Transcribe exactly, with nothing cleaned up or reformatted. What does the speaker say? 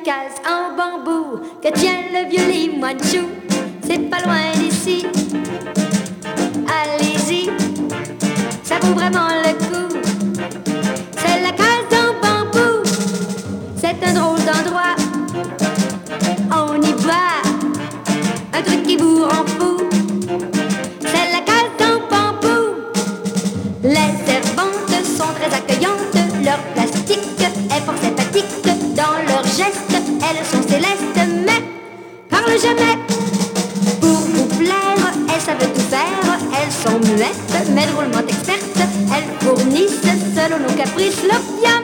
case en bambou que tient le vieux Limanchou. C'est pas loin d'ici. Allez-y, ça vaut vraiment le coup. C'est la case en bambou, c'est un drôle d'endroit. On y voit un truc qui vous rend fou. C'est la case en bambou. Les servantes sont très accueillantes. Leur plastique est fort sympathique. Dans leurs gestes, elles sont célestes, mais parlent jamais. Pour vous plaire, elles savent tout faire. Elles sont muettes, mais drôlement expertes. Elles fournissent, selon nos caprices, l'opium.